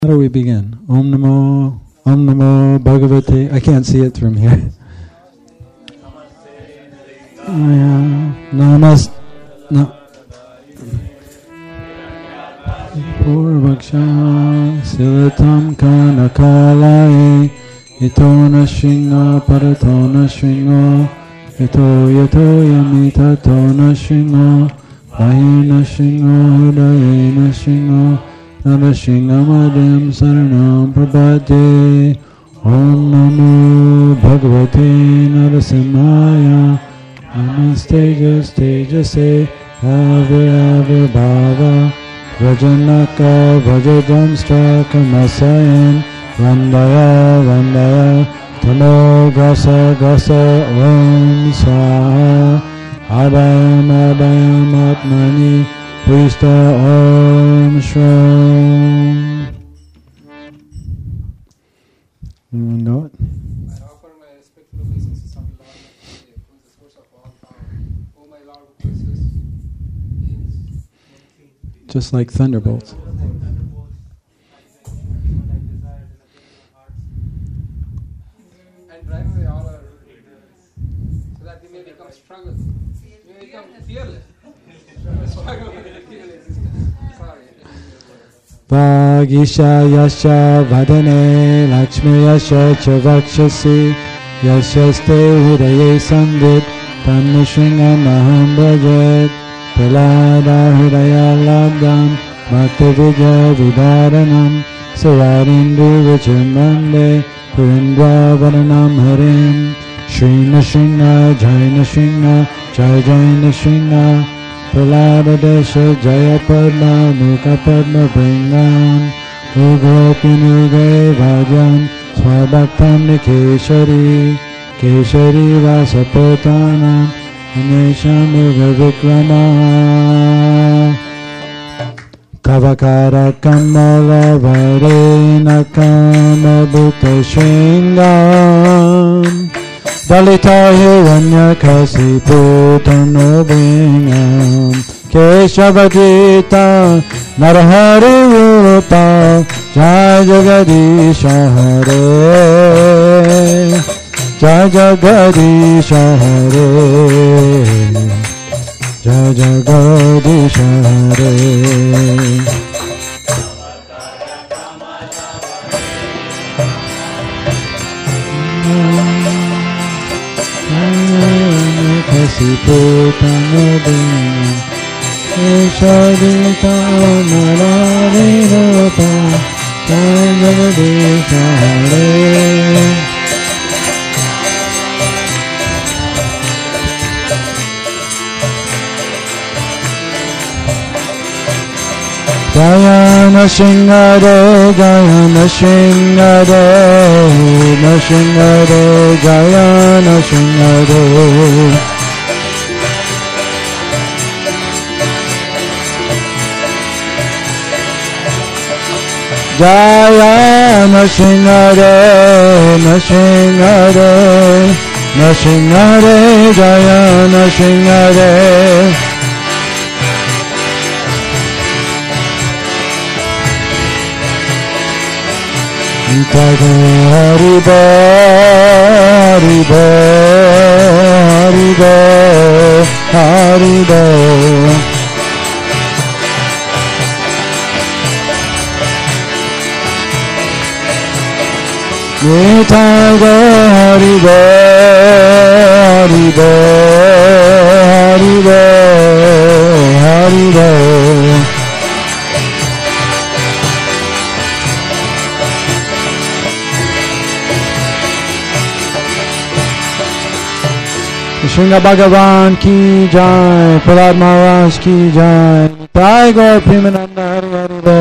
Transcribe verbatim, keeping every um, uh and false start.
How do we begin? Om Namo, Om Namo Bhagavate. I can't see it from here. Namaste. No. Purvaksha Silatam Kanakalai Itona Shinga Paratona Shinga Ito Yato Yamita Tona Shinga Vayena Shinga Hudayena Shinga Narashingamadhyam Saranam Prabhate Om Namo Bhagavate Narasimhaya Namaste Tejase Avir Bhava Vajanaka Vajadamstra Kamasayan Vandaya Vandaya Tamo Gasa Gasa Om Swaha Adayam Adayam Atmani Puista Om Shram. You know it? I offer my respectful obeisances to Lord Narasimha, who is the source of all power. O my Lord, who possesses just like thunderbolts. and drive away all our so that we may become stronger. We may become fearless. Struggle with the fearless existence. Sorry. Vagisha yasha vadane lakshmi yasha chavakshasi yashaste hridaye sandit tanmishringa maham bhajet Pralada hridaya labdam bhakti vijaya vidaranam savarindu vichimande purindra varanam harim Shrina Shrina Jaina Shrina Jai Jaina Shrina Pralada Desha Jaya Padma Mukha Padma Bringan Ugopi Nuge Vajan Swabhaktam Nikeshari Keshari Vasapotana Anesham Uga Vikrama Kavakara Kamala Varena Kama Bhutta Shringam Dalita Hiranya Kasipu Tanobingam Keshavajita Narahari Rupa Jai Jagadisha Hare Jai Jagadisha Hare Jai Jagadisha Hare Kasiputanodim Ishadita Naravirupa Jagadisha Hare Jayana Shingare Jayana Shingare Nashingare Jayana Shingare Jayana Shingare Nashingare Nashingare Jayana Shingare Haribo, Haribo, Haribo, Haribo. Nitago, Haribo, Haribo, Haribo, Haribo. Shringa Bhagavan ki jai, Prahlad Maharaj ki jai, Nitai Gaur Premananda Hari Hari Bol.